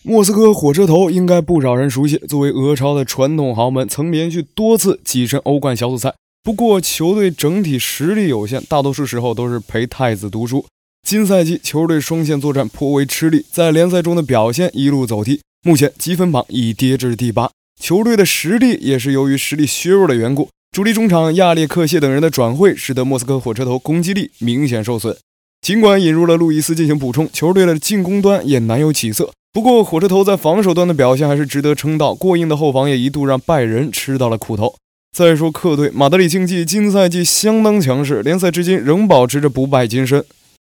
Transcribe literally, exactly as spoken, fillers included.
莫斯科火车头应该不少人熟悉，作为俄超的传统豪门，曾连续多次跻身欧冠小组赛。不过球队整体实力有限，大多数时候都是陪太子读书。今赛季球队双线作战颇为吃力，在联赛中的表现一路走低，目前积分榜已跌至第八。球队的实力也是由于实力削弱的缘故，主力中场亚列克谢等人的转会，使得莫斯科火车头攻击力明显受损。尽管引入了路易斯进行补充，球队的进攻端也难有起色。不过火车头在防守端的表现还是值得称道，过硬的后防也一度让拜仁吃到了苦头。再说客队马德里竞技今赛季相当强势，联赛至今仍保持着不败金身。